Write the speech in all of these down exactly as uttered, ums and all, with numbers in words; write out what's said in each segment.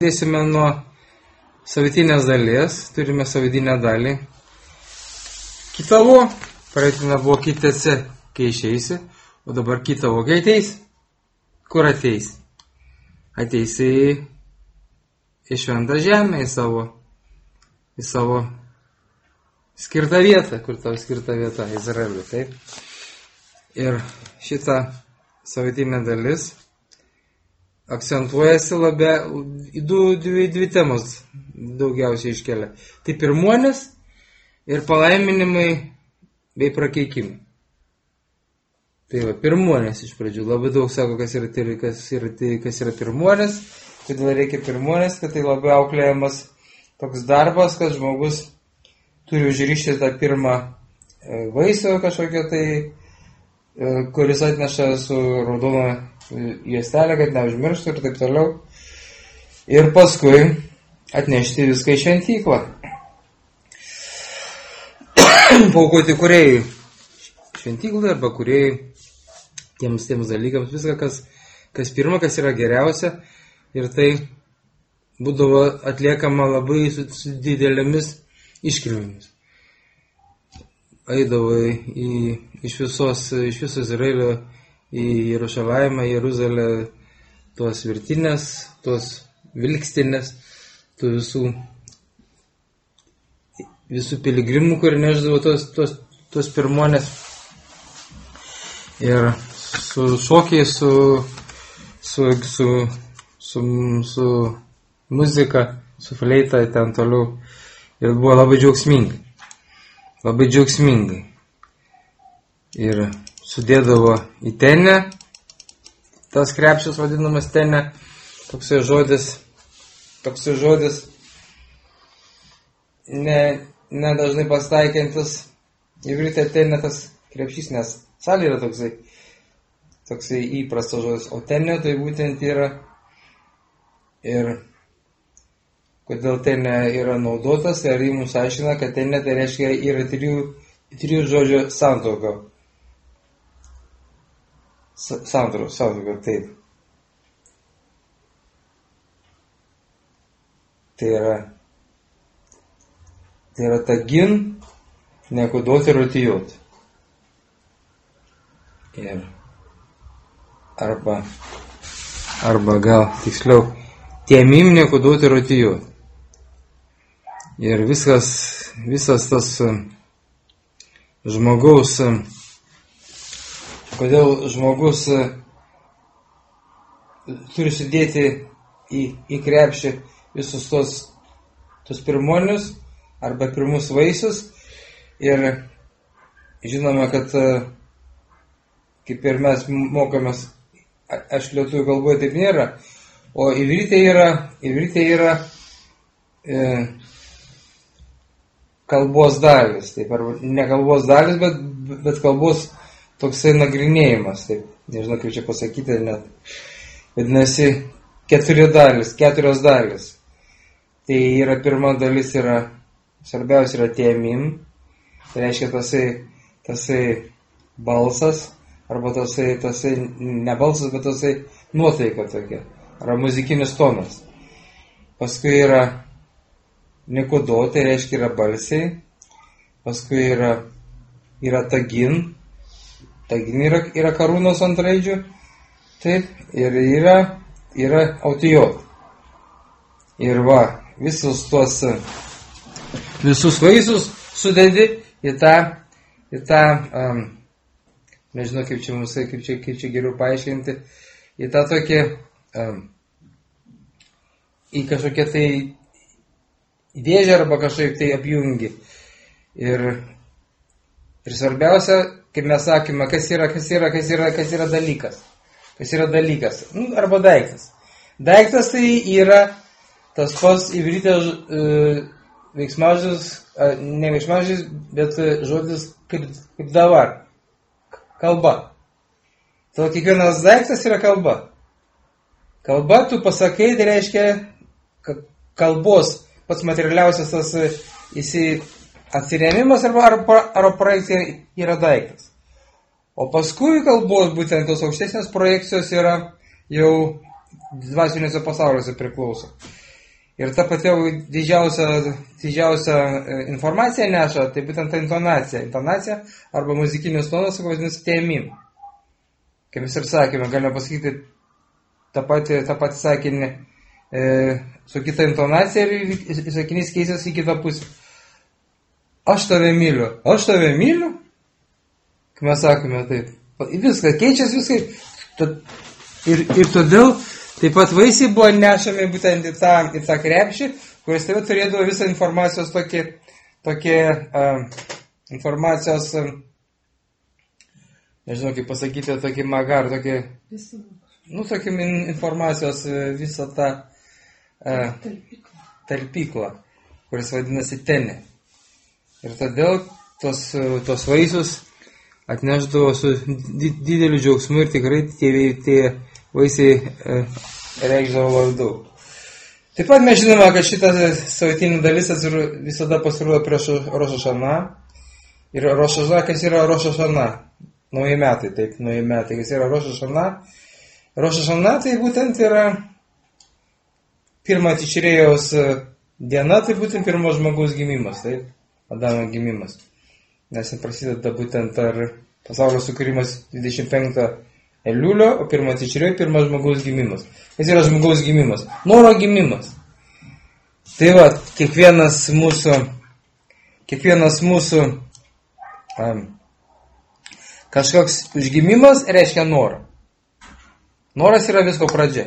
Pradėsime nuo savitinės dalies, turime savitinę dalį. Kitavo, praeitina buvo kitėse, kai išeisi, o dabar kitavo, kai ateis. Kur ateis? Ateis į, į šventą žemę, į savo, į savo skirtą vietą, kur tau skirta vieta, Izraeliui, taip? Ir šita savitinė dalis akcentuojasi labia, du, dvi, dvi temos daugiausiai iškelia. Tai pirmuonės ir palaiminimai bei prakeikimai. Tai va, pirmuonės iš pradžių. Labai daug sako, kas yra, kas yra, kas yra pirmuonės, kodėl reikia pirmuonės, kad tai labai auklėjamas toks darbas, kad žmogus turi užrišti tą pirmą vaisių kažkokią tai, kuris atneša su raudona juostelė, kad neužmirštų ir taip toliau. Ir paskui atnešti viską į šventyklą. Paukoti kūrėjai šventyklai arba kūrėjai tiems, tiems dalykams. Viską, kas, kas pirma, kas yra geriausia. Ir tai būdavo atliekama labai su, su didelėmis iškilmėmis. Eidavo į, iš visos, iš viso Izraelio į Jerušalimą, Jeruzalę, tos virtinės, tos vilkstinės, tų visų, visų piligrimų, kurie neždavo tos, tos, tos pirmonės. Ir su šokiais, su, su, su, su, su muzika, su fleita ten toliau. Ir buvo labai džiaugsmingai. Labai džiaugsmingai. Ir sudėdavo į tenę, tas krepšis vadinamas tenė, toksai žodis, toksai žodis, ne, ne dažnai pastaikiantis, įvrite tenė tas krepšys, nes salė yra toksai, toksai įprastas žodis, o tenė tai būtent yra, ir kodėl tenė yra naudotas, ir jį mums aiškina, kad tenė tai reiškia yra trijų, trijų žodžių santuoka. Sandro, sandro, taip. Tai yra, tai yra tagin, nekudot ir otijot. Ir arba, arba gal tiksliau, tiemim nekudot ir otijot. Ir viskas, visas tas žmogaus, kodėl žmogus turi sudėti į, į krepšį visus tos, tos pirmonius arba pirmus vaisius. Ir žinome, kad kaip ir mes mokomės, aš lietuvių kalboje taip nėra, o ivritė yra, ivritė yra e, kalbos dalis, taip, arba ne kalbos dalis, bet, bet kalbos toksai nagrinėjimas, taip, nežinau kaip čia pasakyti, net vadinasi keturi dalis, keturios dalis. Tai yra pirma dalis yra, svarbiausia yra tiemim, tai reiškia tasai, tasai balsas, arba tasai, tasai, ne balsas, bet tasai nuotaika tokia, arba muzikinis tonas. Paskui yra nikudo, tai reiškia yra balsiai, paskui yra, yra tagin, tagin yra, yra karūnos ant raidžių, taip, ir yra, yra autijot. Ir va, visus tuos, visus vaisius sudedi į tą, į tą, um, nežinau kaip čia mums, kaip čia, kaip čia geriau paaiškinti, į tą tokį, um, į kažkokią tai dėžę arba kažkaip tai apjungi. Ir, ir svarbiausia, kaip mes sakome, kas yra, kas yra, kas yra, kas yra dalykas. Kas yra dalykas. Nu, arba daiktas. Daiktas tai yra tas pats įvritės e, veiksmažodis, e, ne veiksmažodis, bet žodis kaip, kaip dabar. Kalba. Todėl kiekvienas daiktas yra kalba. Kalba, tu pasakai, tai reiškia, kad kalbos pats materialiausias tas įsi atsirėmimas arba, arba, arba projekcija yra daiktas. O paskui kalbos būtent tos aukštesnės projekcijos yra jau dvasiniuose pasauliuose priklauso. Ir ta pati didžiausia, didžiausia informacija neša, tai būtent ta intonacija. Intonacija arba muzikinis tonas, vadinasi, tėmim. Kaip mes ir sakėme, galime pasakyti tą patį, tą patį sakinį e, su kita intonacija ir sakinys keisės į kitą pusę. Aš tave myliu. Aš tave myliu? Kaip mes sakome, taip. Viskas keičiasi, viskai. Ir, ir todėl taip pat vaisiai buvo nešami būtent į tą, į tą krepšį, kuris taip turėdavo visą informacijos tokį, tokį uh, informacijos, uh, nežinau kaip pasakyti, tokį magar, tokį, nu, tokį informacijos uh, visą tą uh, talpyklą, kuris vadinasi tenė. Ir todėl tos, tos vaisius atneždavo su dideliu džiaugsmu ir tikrai tie, tie vaisiai e, reikšdavo labai daug. Taip pat mes žinome, kad šita savaitinė dalis visada pasirodo prieš Roš hašaną. Ir Roš hašaną, kas yra Roš hašaną? Nauji metai, taip, nauji metai. Kas yra Roš hašaną? Roš hašaną tai būtent yra pirma tišrėjaus diena, tai būtent pirmo žmogaus gimimas, taip, Adamo gimimas. Nes prasideda būtent ar pasaulio sukūrimas dvidešimt penktą Eliulio, o pirmą tišrėjo pirmas žmogaus gimimas. Kas yra žmogaus gimimas? Noro gimimas. Tai va, kiekvienas mūsų, kiekvienas mūsų um, kažkoks užgimimas reiškia norą. Noras yra visko pradžia.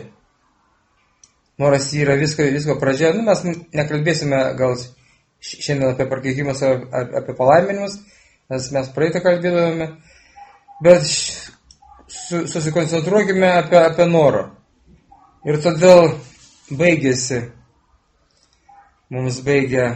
Noras yra visko, visko pradžia. Nu, mes nekalbėsime gal šiandien apie prakeikimus, apie palaiminimus, nes mes praeitą kalbėdavome, bet susikoncentruokime apie, apie norą. Ir todėl baigėsi, mums baigė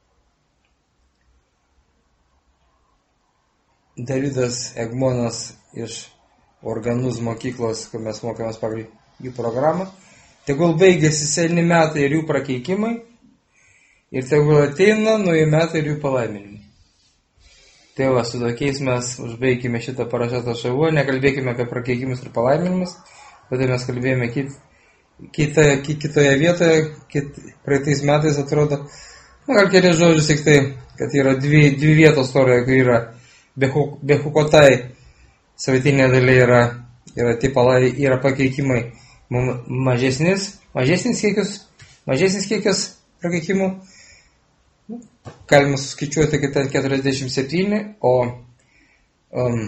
Davidas Egmonas iš Organuz mokyklos, kur mes mokėmės pagal jų programą. Tegul baigėsi seni metai ir jų prakeikimai, ir tegul ateina nauji metai ir jų palaiminimai. Tai va, su tokiais mes užbaigime šitą parašytą šavuo, nekalbėkime apie prakeikimus ir palaiminimus, bet mes kalbėjome kit, kita, kit, kitoje vietoje, kit, praeitais metais atrodo, na, gal keli žodžius tik tai, kad yra dvi, dvi vietos toroje, kai yra Behukotai, savaitinė dalyje yra, yra, palai, yra pakeikimai mažesnis, mažesnis kiekius, mažesnis kiekius prakeikimų. Galima suskaičiuoti, kad ten keturiasdešimt septyni, o um,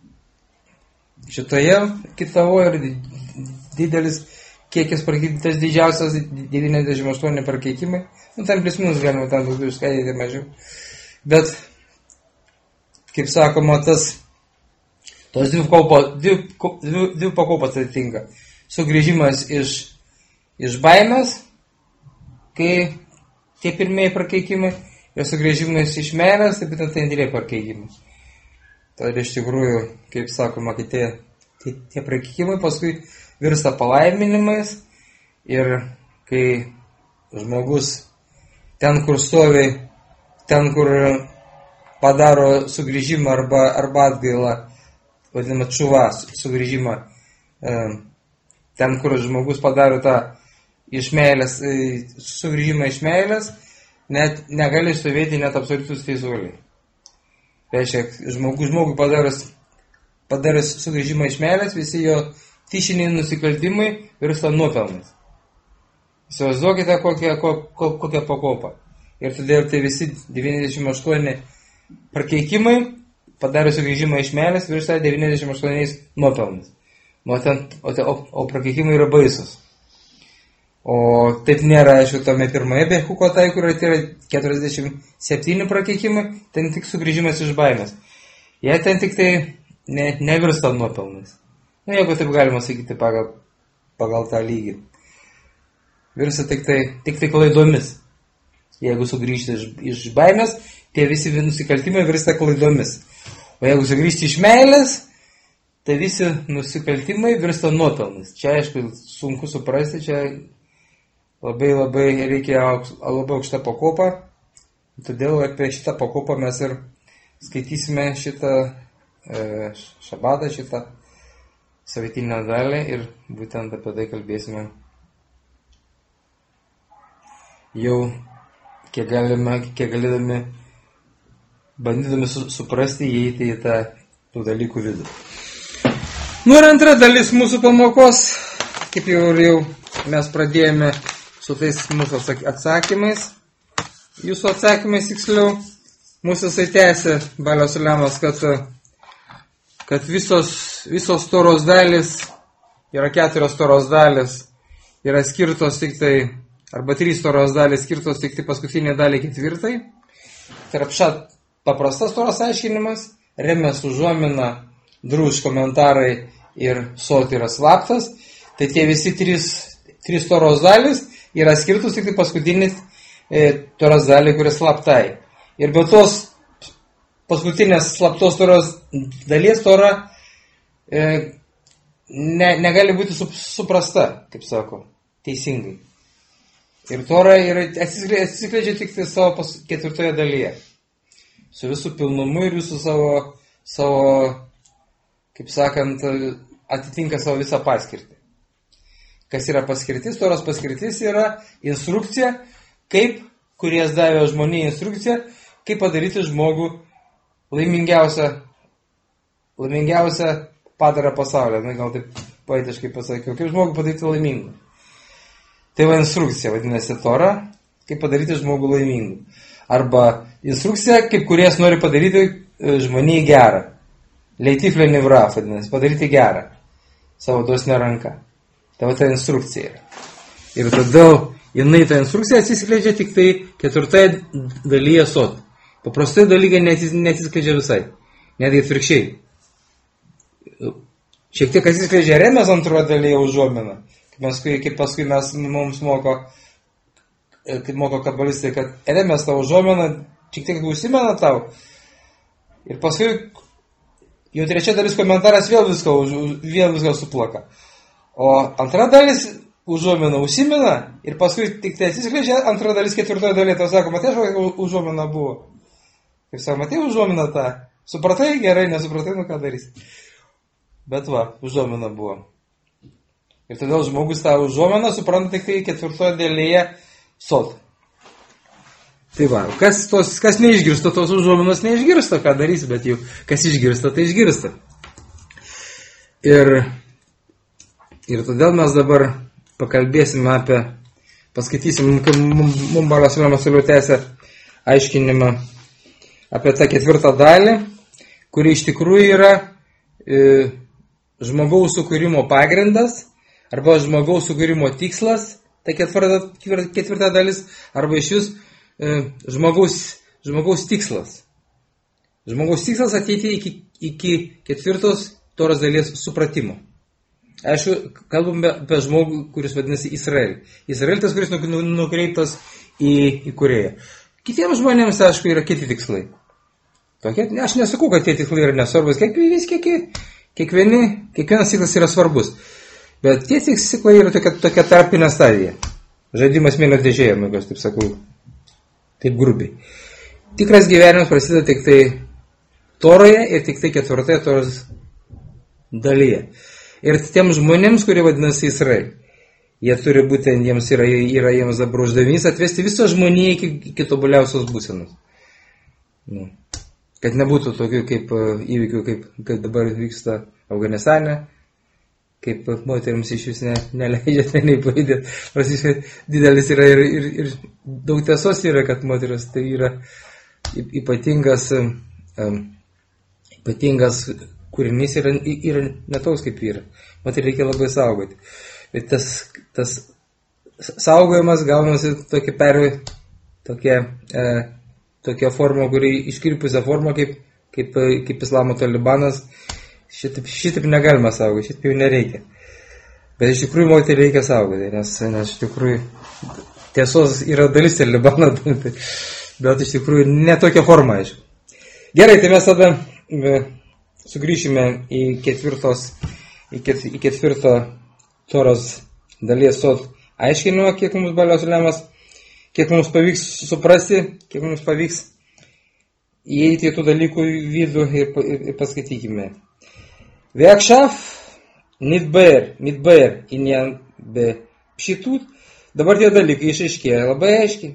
šitoje kitavoje yra didelis kiekis prakeiktas, didžiausias devyniasdešimt aštuoni prakeikimai. Nu, ten plius minus galima ten daugiau skaidyti mažiau. Bet, kaip sakoma, tas tos dvi, kaupo, dvi, dvi, dvi pakaupas atitinka. Sugrįžimas iš, iš baimės, kai tie pirmieji prakeikimai, ir sugrįžimas iš meilės, tai būtent tai antrieji prakeikimai. Todėl iš tikrųjų, kaip sakoma, kad tie, tie, tie prakeikimai paskui virsta palaiminimais ir kai žmogus ten, kur stovi, ten, kur padaro sugrįžimą arba, arba atgailą, vadinamą čuva, sugrįžimą, ten, kur žmogus padaro tą iš meilės, sugrįžimą iš meilės, net negali stovėti net absoliutus teisuoliai. Reiškia, žmogus žmogui padaręs, padaręs sugrįžimą iš meilės, visi jo tyšiniai nusikaltimai virsta nuopelnais. Įsivaizduokite kokią, kokią pakopą. Ir todėl tai visi devyniasdešimt aštuoni prakeikimai padarę sugrįžimą iš meilės virsta devyniasdešimt aštuoniais nuopelnais. O, ten, o, o, o prakeikimai yra baisus. O taip nėra, aišku, tame pirmoje Behukotai, kur yra keturiasdešimt septyni prakeikimai, ten tik sugrįžimas iš baimės. Jie ten tik tai ne, nevirsta nuopelnais. Nu, jeigu taip galima sakyti pagal, pagal tą lygį. Virsta tik tai, tik tai klaidomis. Jeigu sugrįžti iš, iš baimės, tie visi nusikaltimai virsta klaidomis. O jeigu sugrįžti iš meilės, tai visi nusikaltimai virsta nuopelnais. Čia, aišku, sunku suprasti, čia labai labai reikia auks, labai aukštą pakopą. Todėl apie šitą pakopą mes ir skaitysime šitą e, šabatą, šitą savaitinę dalį ir būtent apie tai kalbėsime. jau kiek galime, kiek galėdami, bandydami su, suprasti, įeiti į tą tų dalykų vidų. Nu ir antra dalis mūsų pamokos, kaip jau, jau mes pradėjome su tais mūsų atsakymais, jūsų atsakymais tiksliau, mūsų jisai tęsė Baliaus ulemas, kad, kad visos, visos toros dalis, yra keturios toros dalis, yra skirtos tik tai, arba trys toros dalis skirtos tik tai paskutinė dalį ketvirtai. Tai yra pšat paprastas toros aiškinimas, remės užuomina, drūž komentarai ir sot yra slaptas. Tai tie visi trys, trys toros dalis yra skirtos tik tai paskutinė e, toros dalį, kuris slaptai. Ir be tos paskutinės slaptos toros dalies tora e, ne, negali būti sup, suprasta, kaip sako, teisingai. Ir tora yra atsiskleidžia tik tai savo pas, ketvirtoje dalyje. Su visų pilnumu ir visų savo, savo, kaip sakant, atitinka savo visą paskirtį. Kas yra paskirtis? Toros paskirtis yra instrukcija, kaip, kuries davė žmonijai instrukciją, kaip padaryti žmogų laimingiausią, laimingiausią padarą pasaulyje. Na, gal taip poetiškai pasakiau, kaip žmogų padaryti laimingų. Tai va instrukcija, vadinasi Tora, kaip padaryti žmogų laimingų. Arba instrukcija, kaip kuries nori padaryti žmonijai gerą. Leitiflė nevra, vadinasi, padaryti gerą. Savo dosne ranka. Tai va ta instrukcija yra. Ir todėl jinai ta instrukcija atsiskleidžia tik tai ketvirtoje dalyje sot. Paprastai dalykai neatsiskleidžia visai. Netgi atvirkščiai. Šiek tiek atsiskleidžia remės antroje dalyje užuomina. Kaip paskui mes mums moko, kaip moko kabalistai, kad remės tavo užuomina, šiek tiek užsimena tau. Ir paskui jau trečia dalis komentaras vėl viską, vėl viską suplaka. O antra dalis užuomina užsimena ir paskui tik tai atsiskleidžia antra dalis ketvirtoje dalyje. Tai sako, matai, užuomina buvo. Kaip sako, matai, užuomina tą. Supratai gerai, nesupratai, nu ką darys. Bet va, užuomina buvo. Ir todėl žmogus tą užuomeną supranta tik tai ketvirtoje dalyje sot. Tai va, kas, tos, kas neišgirsta, tos užuomenos neišgirsta, ką darys, bet jau kas išgirsta, tai išgirsta. Ir, ir todėl mes dabar pakalbėsime apie, paskaitysim, mums Baliaus ulemas toliau tęsia aiškinimą apie tą ketvirtą dalį, kuri iš tikrųjų yra e, žmogaus sukūrimo pagrindas, arba žmogaus sukūrimo tikslas, tai ketvirta, ketvirta dalis, arba iš vis e, žmogaus, žmogaus tikslas. Žmogaus tikslas ateiti iki, iki ketvirtos toros dalies supratimo. Aišku, kalbame apie žmogų, kuris vadinasi Izraelį. Izraelis tas, kuris nukreiptas į, į Kūrėją. Kitiems žmonėms, aišku, yra kiti tikslai. Tokie, aš nesakau, kad tie tikslai yra nesvarbus. Kiekvienis, kiek, kiekvieni, kiekvienas tikslas yra svarbus. Bet tie tikslai yra tokia, tokia tarpinė stadija. Žaidimas mėnio dėžėje, aš taip sakau, taip grubiai. Tikras gyvenimas prasideda tik tai toroje ir tik tai ketvirtoje toros dalyje. Ir tiems žmonėms, kurie vadinasi Izraelį, jie turi būti, jiems yra, yra jiems dabar uždavinys atvesti visą žmoniją iki, iki tobuliausios būsenos. Nu, kad nebūtų tokių kaip įvykių, kaip, kaip dabar vyksta Afganistane, kaip moterims iš vis ne, neleidžia ten neįpaidėti. Nors didelis yra ir, ir, ir daug tiesos yra, kad moteris tai yra ypatingas, um, ypatingas kūrinys yra, yra netoks kaip yra. Moterį reikia labai saugoti. Bet tas, tas saugojimas gaunasi tokia per, tokia, e, tokia forma, kuri iškirpusią formą, kaip, kaip, kaip islamo talibanas. Šitaip, šitaip negalima saugoti, šitaip jau nereikia. Bet iš tikrųjų moterį reikia saugoti, nes, nes iš tikrųjų tiesos yra dalis talibano, bet iš tikrųjų netokia forma, aišku. Gerai, tai mes tada sugrįšime į ketvirtos, į, ket, į ketvirto toros dalies sot aiškinimą, kiek mums Baliaus ulemas, kiek mums pavyks suprasti, kiek mums pavyks įeiti į tų dalykų vidų ir, ir, ir paskaitykime. ועכשיו נתבהר, מתבהר עניין בפשיטות Dabar tie dalykai išaiškėja labai aiškiai.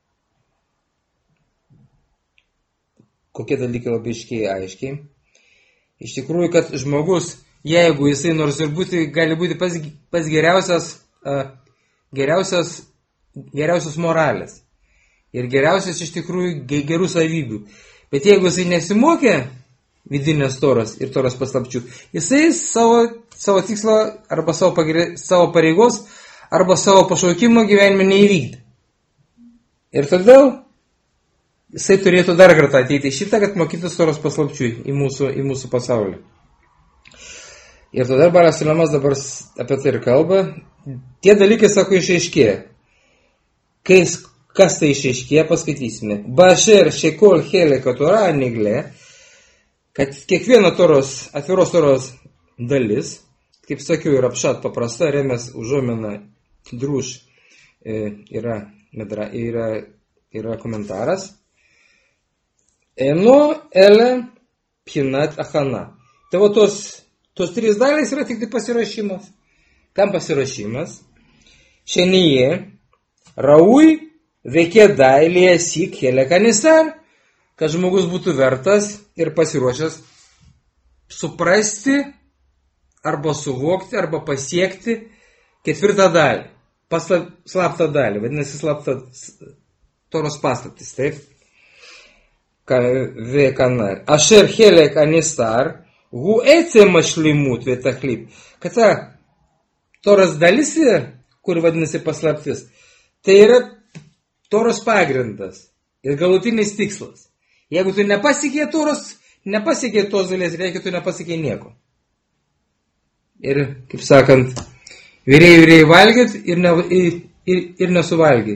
Kokie dalykai labai aiškiai aiškiai. Iš tikrųjų, kad žmogus, jeigu jisai nors ir būti, gali būti pas, pas geriausias, uh, geriausias, geriausias moralės ir geriausias iš tikrųjų gerų savybių. Bet jeigu jisai nesimokė vidinės toros ir toros paslapčių, jisai savo, savo tikslo arba savo, pagre, savo pareigos arba savo pašaukimo gyvenime neįvykdė. Ir todėl jisai turėtų dar kartą ateiti į šitą, kad mokytis toros paslapčių į mūsų, į mūsų pasaulį. Ir todėl Balas Ulamas dabar apie tai ir kalba. Tie dalykai, sako, išaiškėja. Kai, kas tai išaiškėja, paskaitysime. Bašer šekol heleka tora nigle, kad kiekviena toros, atviros toros dalis, kaip sakiau, yra apšat paprasta, remės užuomina druž, yra, yra, yra komentaras. Eno ele pinat achana. Tai va tos, tos trys dalys yra tik tai pasirašymas. Kam pasirašymas? Šenyje, raui, vekėdai, liesik, helekanisar, kad žmogus būtų vertas ir pasiruošęs suprasti arba suvokti, arba pasiekti ketvirtą dalį, paslap, slaptą dalį, vadinasi slaptą toros paslaptis, taip? Vekanar. Ašer helek anistar, hu ece mašlimut vetachlyp. Kad ta toros dalis, kur vadinasi paslaptis, tai yra toros pagrindas ir galutinis tikslas. Jeigu tu nepasiekė toros, nepasiekė tos dalies, reikia, tu nepasiekė nieko. Ir, kaip sakant, vyrėjai, vyrėjai valgyt ir, ne, ir, ir, ir nesuvalgyt.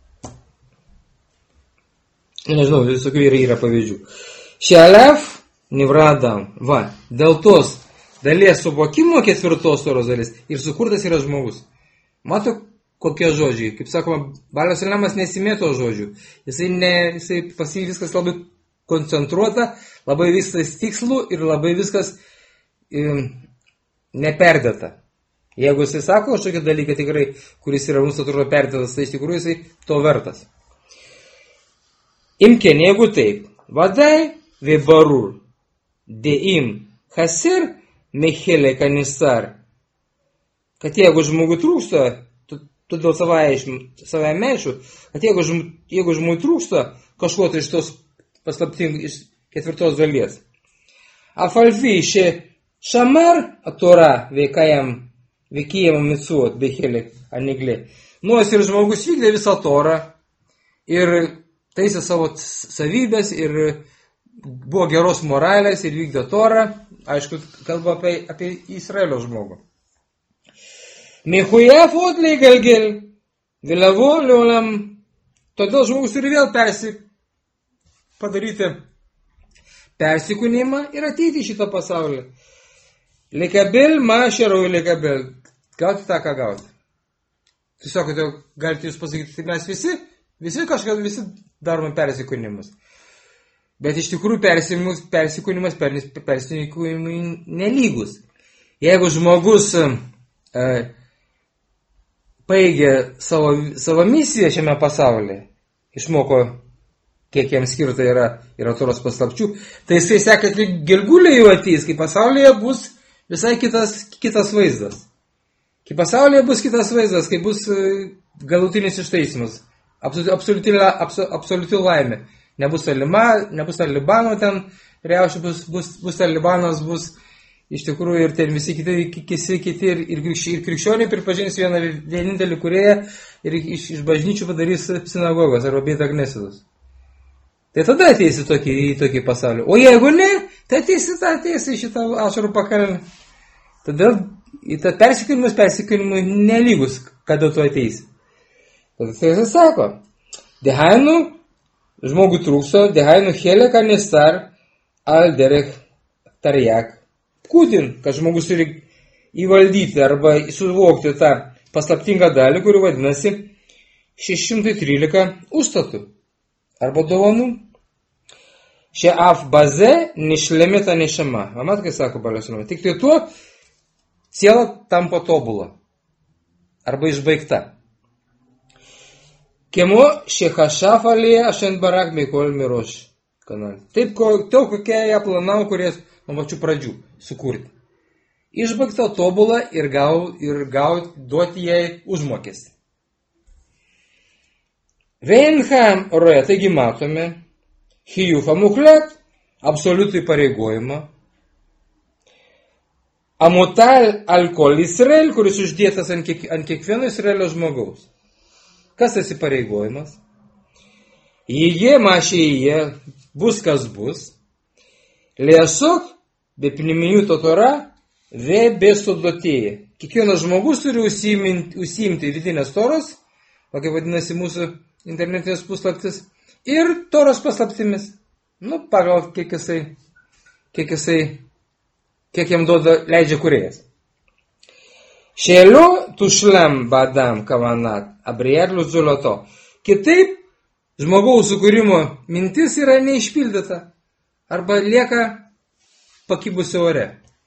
Nežinau, visokių yra, yra pavyzdžių. Šialef nevradam. Va, dėl tos dalies suvokimo ketvirtos toros dalis ir sukurtas yra žmogus. Mato, kokie žodžiai. Kaip sakoma, Balas Ulamas nesimėto žodžių. Jisai, ne, jisai pas jį viskas labai koncentruota, labai viskas tikslų ir labai viskas um, neperdėta. Jeigu jisai sako kažkokį dalyką tikrai, kuris yra mums atrodo perdėtas, tai iš tikrųjų jisai to vertas. Imken, jeigu taip, vadai vebarur, deim, hasir, mechelė kanisar, kad jeigu žmogui trūksta, tu, tu dėl savai meišų, kad jeigu, jeigu žmogui trūksta kažko tai iš tos paslaptingos, iš ketvirtos dalies. Afalfi še šamar atora veikajam, veikėjam mitsuot, bechelė aniglė. Nors ir žmogus vykdė visą torą ir taisė savo savybės ir buvo geros moralės ir vykdė torą. Aišku, kalba apie, apie Izraelio žmogų. Mechujef otlei galgel, vėliavo liolam. Todėl žmogus turi vėl persi, padaryti persikūnimą ir ateiti į šitą pasaulį. Lekabel, mašerau lekabel. Gauti tą, ką gauti. Tiesiog, galite jūs pasakyti, tai mes visi, visi kažkas, visi darome persikūnimus. Bet iš tikrųjų persikūnimas persikūnimui nelygus. Jeigu žmogus e, paėgė savo, savo misiją šiame pasaulyje, išmoko, kiek jam skirta yra, yra toros paslapčių, tai jisai seka, kad Gilgulė jau ateis, kai pasaulyje bus visai kitas, kitas vaizdas. Kai pasaulyje bus kitas vaizdas, kai bus galutinis ištaisimas, absoliuti, absoliuti laimė. Nebus Talima, nebus Talibano ten, reiaušiai bus, bus, bus Talibanas, bus iš tikrųjų ir ten visi kiti, kisi, kiti ir, ir, ir krikščioniai pripažins vieną vienintelį kūrėją ir iš, iš bažnyčių padarys sinagogos arba Beit Agnesidus. Tai tada ateisi tokį, į tokį pasaulį. O jeigu ne, tai ateisi, tai ateisi į šitą ašarų pakalnį. Todėl į tą persikėlimus, persikėlimui nelygus, kada tu ateisi. Tada tai jis sako, dehainu, žmogų trūkso, dehainu heleka nestar, al derech tarjak. Kūdin, kad žmogus turi įvaldyti arba suvokti tą paslaptingą dalį, kuri vadinasi šeši šimtai trylika užstatų arba dovanų. Šia af baze nešlemėta nešama. Mamat, kai sako Balas Ulamas, tik tai tuo siela tampa tobula arba išbaigta. Kemo šechashafalė ašent barak mikol miroš kanal. Taip, to kokie ją planavo, kurie nuo pačių pradžių sukurti. Išbaigta tobulą ir, gau, ir gau, duoti jai užmokestį. Veinham roje, taigi matome, hijufą muklet, absoliutų įpareigojimą. Amutal alkol Izrael, kuris uždėtas ant, kiek, ant kiekvieno Izraelio žmogaus. Kas tas įpareigojimas? Jie mašyje bus kas bus. Lėsok, be piniminių totora, ve be sudotėje. Kiekvienas žmogus turi užsiimti, užsiimti vidinės toros, o kaip vadinasi mūsų internetinės puslaptis, ir toros paslaptimis. Nu, pagal kiek jisai, kiek jisai, kiek jam duoda, leidžia kūrėjas. Šėliu tušlam badam kavanat abriedlių zuloto. Kitaip, žmogaus sukūrimo mintis yra neišpildyta arba lieka pakibusi ore.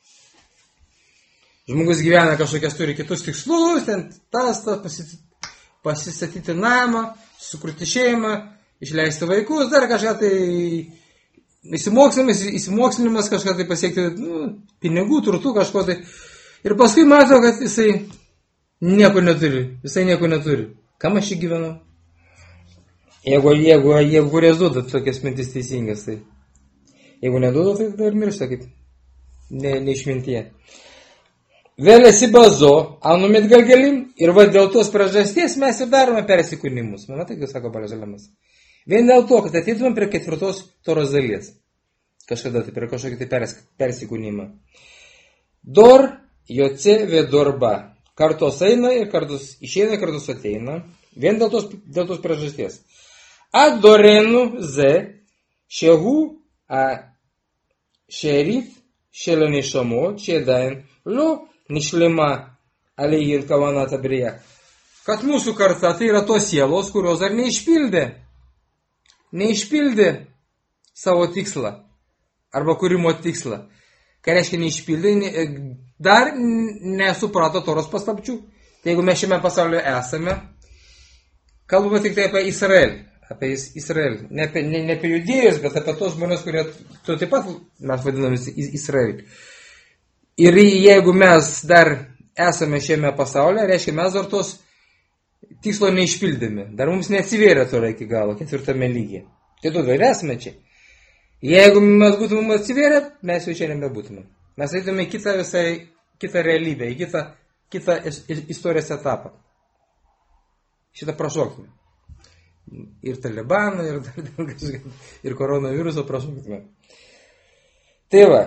Žmogus gyvena kažkokias, turi kitus tikslus, ten tas, tas pasistatyti namą, sukurti šeimą, išleisti vaikus, dar kažką tai įsimokslinimas, įsimokslinimas kažką tai pasiekti, nu, pinigų, turtų kažko tai. Ir paskui mato, kad jisai nieko neturi, jisai nieko neturi. Kam aš jį gyvenau? Jeigu, jeigu, jeigu kurės duoda tokias mintis teisingas, tai jeigu neduoda, tai dar miršta kaip ne, neišmintyje. Vėlėsi bazo, anumit galgalim, ir va dėl tos priežasties mes ir darome persikūnimus. Man tai, kai sako Balėžaliamas. Vien dėl to, kad ateitumėm prie ketvirtos toros dalies. Kažkada tai prie kažkokį tai pers, persikūnimą. Dor, joce, vedorba. Kartos eina ir kartos išeina, kartos ateina. Vien dėl tos, dėl tos priežasties. Adorenu ze, šehu, a šerif, šelio nešamo, čedain, lo, nišlima, alejin kavanata brija. Kad mūsų karta tai yra tos sielos, kurios dar neišpildė. Neišpildė savo tikslą. Arba kūrimo tikslą. Ką reiškia neišpildė, dar nesuprato toros paslapčių. Tai jeigu mes šiame pasaulyje esame, kalbame tik tai apie Izraelį. Apie Izraelį. Ne apie, ne, ne apie judėjus, bet apie tos žmonės, kurie tu taip pat mes vadiname Izraelį. Ir jeigu mes dar esame šiame pasaulyje, reiškia mes dar tos tikslo neišpildėme. Dar mums neatsivėrė tora iki galo, ketvirtame lygyje. Tai tu dar esame čia. Jeigu mes būtume atsivėrę, mes jau čia nebebūtume. Mes eitume į kitą visai, kitą realybę, į kitą, kitą istorijos etapą. Šitą prašoktume. Ir Talibaną, ir, ir koronaviruso prašoktume. Tai va.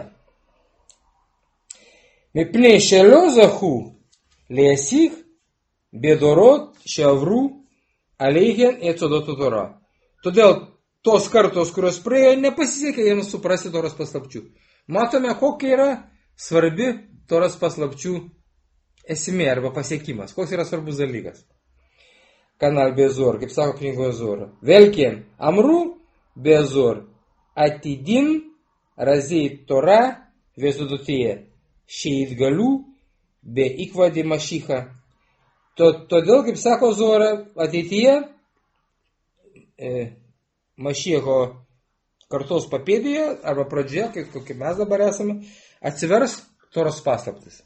Mipnei šelio zahu lėsik bedorot šiavrų aleihen etsodotų tora. Todėl tos kartos, kurios praėjo, nepasisekė jiems suprasti toros paslapčių. Matome, kokia yra svarbi toros paslapčių esmė arba pasiekimas. Koks yra svarbus dalykas. Kanal Bezor, kaip sako knygoje Zoro. Velkien amru Bezor atidin razei tora vėsudutyje šeit galių be ikvadį mašychą. Todėl, kaip sako Zora, ateityje e, Mašieho kartos papėdėje arba pradžioje, kaip kokie mes dabar esame, atsivers toros paslaptis.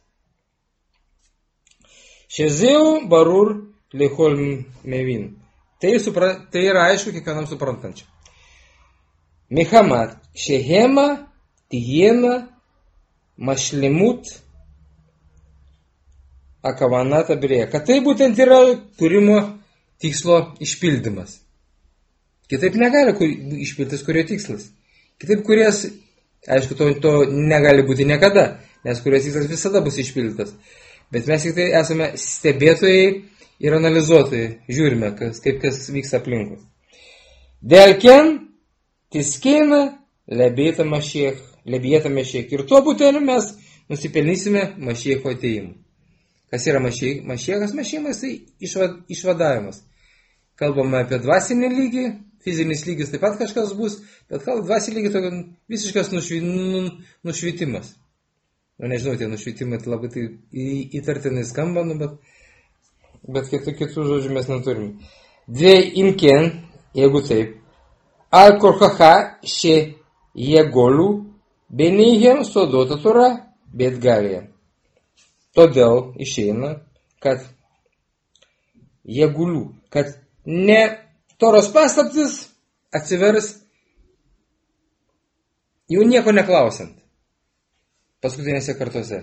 Šezeu barur lechol mevin. Tai, supra, tai yra aišku kiekvienam suprantančiam. Michamat šehema tihiena mašlimut akavanata birėja. Kad tai būtent yra kūrimo tikslo išpildymas. Kitaip negali išpildytis kurio tikslas. Kitaip kurias, aišku, to, to negali būti niekada, nes kurios tikslas visada bus išpildytas. Bet mes tik tai esame stebėtojai ir analizuotojai. Žiūrime, kas, kaip kas vyksta aplinkui. Dėlken, tiskeina, lebėta mašiech, lebėta mašiech. Ir tuo būteliu mes nusipelnysime mašiecho atėjimų. Kas yra mašiech? Mašiechas, mašiemas, tai išvad, išvadavimas. Kalbame apie dvasinį lygį. Fizinis lygis taip pat kažkas bus, bet kalb dvasinį lygį tokio visiškas nušvi, nu, nušvitimas. Nu, nežinau, tie nušvitimai tai labai tai įtartinai skamba, nu, bet, bet kitų, kitų žodžių mes neturime. Dveimken, jeigu taip, al korchacha še jėgolių, beneihem sodota tura, bet galė. Todėl išeina, kad jėgulių, kad ne toros paslaptis atsivers jau nieko neklausiant. Paskutinėse kartose.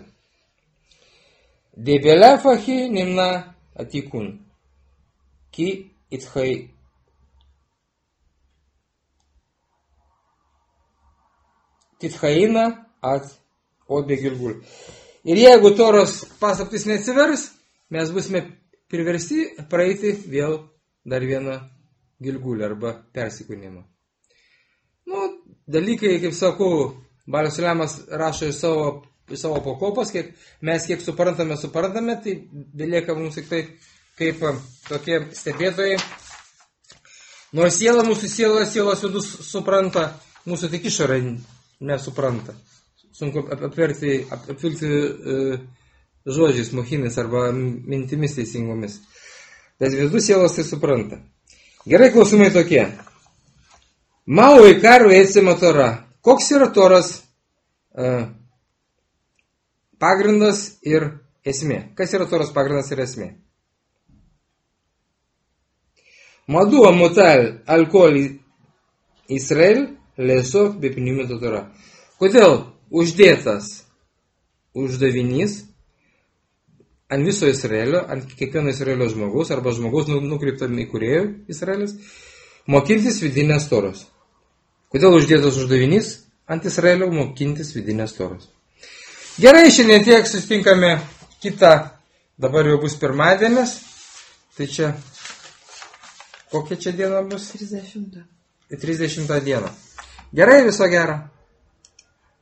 Debelefachi nimna atikun. Ki itchai titchaina at odbe gilgul. Ir jeigu toros paslaptis neatsivers, mes busime priversti praeiti vėl dar vieną gilgulį arba persikūnimą. Nu, dalykai, kaip sakau, Balius Lemas rašo į savo, į savo pakopas, kiek mes kiek suprantame, suprantame, tai belieka mums tik tai kaip tokie stebėtojai. Nors siela, mūsų siela, sielos vidus supranta, mūsų tik išorė nesupranta. Sunku apverti, apvilti e, žodžiais, mochinis arba mintimis teisingomis. Bet vidus sielos tai supranta. Gerai, klausimai tokie. Mao įkaru eisima tora. Koks yra toras e, pagrindas ir esmė? Kas yra toras pagrindas ir esmė? Maduo mutal alkoholį Izrael lėsok bepinimito tora. Kodėl uždėtas uždavinys ant viso Izraelio, ant kiekvieno Izraelio žmogaus arba žmogaus nukreiptam į kūrėjų Izraelis, mokintis vidinės toros. Kodėl uždėtas uždavinys ant Izraelio mokintis vidinės toros? Gerai, šiandien tiek susitinkame kitą, dabar jau bus pirmadienis, tai čia, kokia čia diena bus? trisdešimta. trisdešimta diena. Gerai, viso gero.